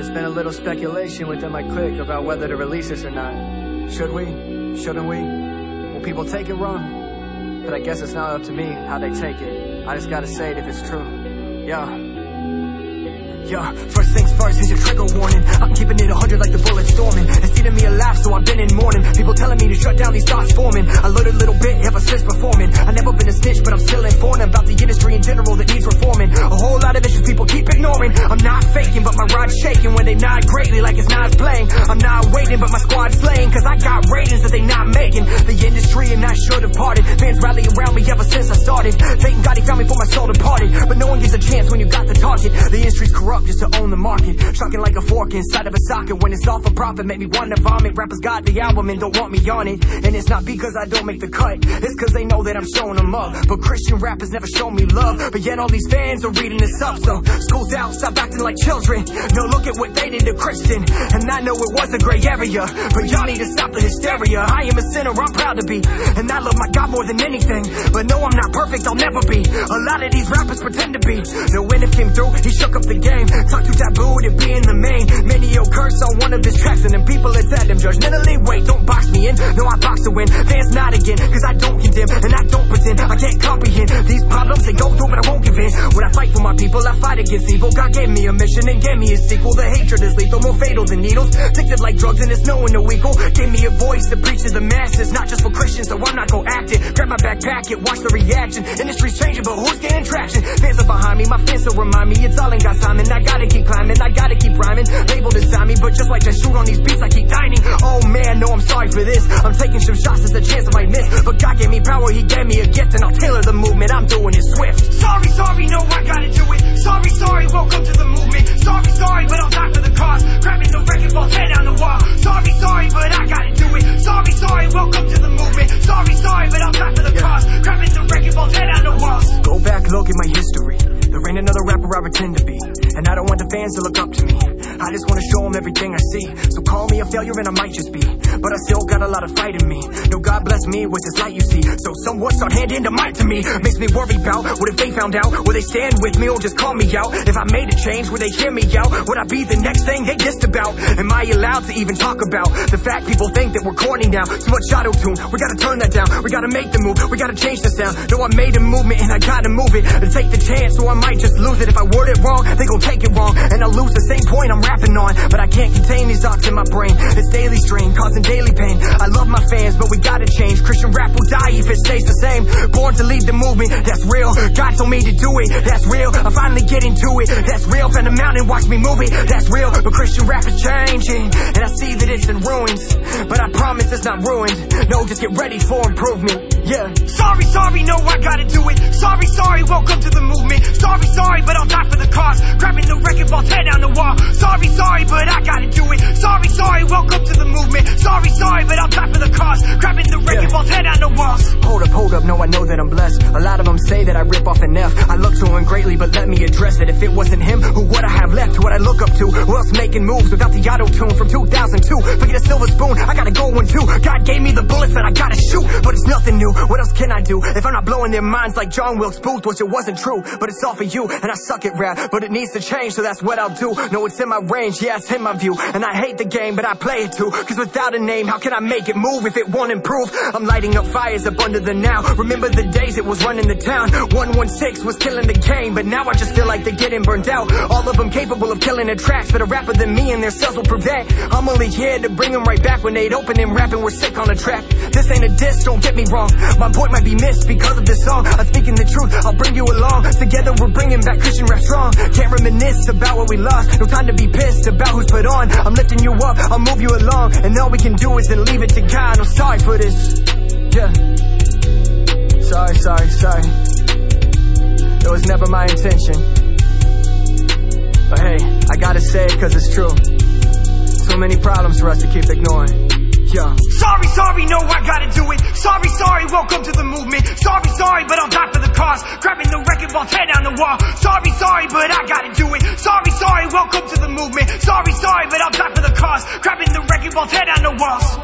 There's been a little speculation within my clique about whether to release this or not. Should we? Shouldn't we? Will people take it wrong? But I guess it's not up to me how they take it. I just gotta say it if it's true. First things first, here's your trigger warning. I'm keeping it 100 like the bullets storming. It's eating me alive, so I've been in mourning. People telling me to shut down, these thoughts forming. I learned a little bit ever since performing. I never been a snitch, but I'm still informed about the industry in general that needs reforming. A whole lot of issues people keep ignoring. I'm not faking, but my rod's shaking when they nod greatly like it's not playing. I'm not waiting, but my squad's slaying, cause I got ratings that they not making. The industry and I should have parted. Fans rally around me ever since I started. Thank God he found me for my soul departed. But no one gets a chance when you got the target. The industry's corrupt just to own the market. Shocking like a fork inside of a socket. When it's all for profit, make me wanna vomit. Rappers got the album and don't want me on it. And it's not because I don't make the cut, it's cause they know that I'm showing them up. But Christian rappers never show me love, but yet all these fans are reading this up. So school's out, stop acting like children. No, look at what they did to Christian. And I know it was a gray area, but y'all need to stop the hysteria. I am a sinner, I'm proud to be, and I love my God more than anything. But no, I'm not perfect, I'll never be. A lot of these rappers pretend to be. No, when it came through, he shook up the game. Talk too taboo to be in the main. Many curse on one of his tracks, and then people attack him judgmentally. Wait, don't box me in. No, I box to win. Fans not again, cause I don't condemn, and I don't pretend. I can't comprehend these problems they go through, but I won't give in. When I fight for my people, I fight against evil. God gave me a mission and gave me a sequel. The hatred is lethal, more fatal than needles. Addicted like drugs, and it's no one no equal. Gave me a voice to preach to the masses, not just for Christians, so I'm not gon' act it. Grab my backpack, it, watch the reaction. Industry's changing, but who's getting traction? Fans are behind me, my fans still remind me it's all in God's time, and I gotta keep climbing, I gotta keep rhyming. Label design me, but just like that shoot on these beats, I keep dining. Oh man, no, I'm sorry for this. I'm taking some shots, there's a chance I might miss, but God gave me power, he gave me a gift, and I'll tailor the movement, I'm doing it swift. Sorry, no, I gotta do it. Sorry, welcome to the movement. Sorry, but I'll die for the cause. Grabbing the record ball, tear down the wall. Sorry, but I gotta do it. Sorry, welcome to the movement. Sorry, but I'll die for the cause. Grabbing the record ball, tear down the walls. Go back, look at my history. There ain't another rapper I pretend to be, and I don't want the fans to look up to me. I just wanna show them everything I see. So call me a failure and I might just be, but I still got a lot of fight in me. No, God bless me with this light you see, so somewhat start handing the mic to me. Makes me worry about what if they found out. Will they stand with me or just call me out? If I made a change, would they hear me out? Would I be the next thing they dissed about? Am I allowed to even talk about the fact people think that we're corny now? Too much auto-tune, we gotta turn that down. We gotta make the move, we gotta change the sound. No, I made a movement and I gotta move it and take the chance, so I might just lose it. If I word it wrong, they gon' take it wrong, and I'll lose the same point I'm rapping on. But I can't contain these thoughts in my brain. It's daily strain, causing daily pain. I love my fans, but we gotta change. Christian rap will die if it stays the same. Born to lead the movement, that's real. God told me to do it, that's real. I finally get into it, that's real. Found a mountain, watch me move it, that's real. But Christian rap is changing, and I see that it's in ruins, but I promise it's not ruined. No, just get ready for improvement. Yeah. Sorry, no, I gotta do it. Sorry, welcome to the movement. Sorry, but I'll die for the cause. Grabbing the record ball, tear down the wall. Sorry, but I gotta do it. Sorry, welcome to the movement. Sorry, but I'll die for the cause. Grabbing the record ball, tear down the walls. Hold up, no, I know that I'm blessed. A lot of them say that I rip off an F. I look to him greatly, but let me address it. If it wasn't him, who would I have left? Who would I look up to? Who else making moves without the auto-tune from 2002? Forget a silver spoon, I gotta go one too. God gave me the bullets that I gotta shoot, but it's nothing new. What else can I do if I'm not blowing their minds like John Wilkes Booth? Which it wasn't true, but it's all for you, and I suck at rap, but it needs to change, so that's what I'll do. No, it's in my range, yeah, it's in my view, and I hate the game, but I play it too, cause without a name, how can I make it move if it won't improve? I'm lighting up fires up under the now. Remember the days it was running the town. 116 was killing the game, but now I just feel like they're getting burned out. All of them capable of killing the tracks, but a rapper than me and their cells will prevent. I'm only here to bring them right back when they'd open and rapping, we're sick on the track. This ain't a diss, don't get me wrong, my point might be missed because of this song. I'm speaking the truth, I'll bring you along. Together we're bringing back Christian rap strong. Can't reminisce about what we lost, no time to be pissed about who's put on. I'm lifting you up, I'll move you along, and all we can do is then leave it to God. I'm sorry for this, yeah. Sorry. It was never my intention, but hey, I gotta say it cause it's true. So many problems for us to keep ignoring. Yeah. Sorry, no, I gotta do it. Sorry, welcome to the movement. Sorry, but I'll die for the cause. Grabbing the record ball, tear down the wall. Sorry, but I gotta do it. Sorry, welcome to the movement. Sorry, but I'll die for the cause. Grabbing the record ball, tear down the walls.